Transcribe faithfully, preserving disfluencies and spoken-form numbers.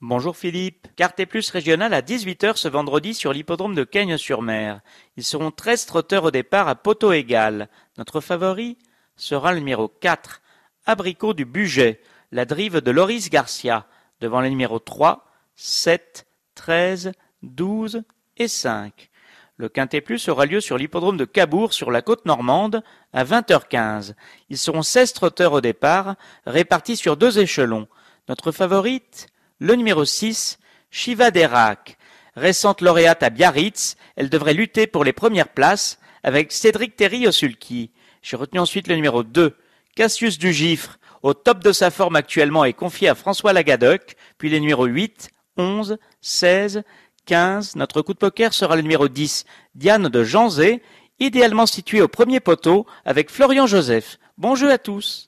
Bonjour Philippe. Carte Plus régionale à dix-huit heures ce vendredi sur l'hippodrome de Cagnes-sur-Mer. Ils seront treize trotteurs au départ à poteau égal. Notre favori sera le numéro quatre, Abricot du Bugey, la drive de Loris Garcia, devant les numéros trois, sept, treize, douze et cinq. Le Quintet Plus aura lieu sur l'hippodrome de Cabourg sur la côte normande à vingt heures quinze. Ils seront seize trotteurs au départ, répartis sur deux échelons. Notre favorite, le numéro six, Shiva Derac. Récente lauréate à Biarritz, elle devrait lutter pour les premières places avec Cédric Terry au sulky. J'ai retenu ensuite le numéro deux, Cassius du Gifre, au top de sa forme actuellement et confié à François Lagadoc, puis les numéros huit, onze, seize, quinze. Notre coup de poker sera le numéro dix, Diane de Janzé, idéalement située au premier poteau avec Florian Joseph. Bon jeu à tous.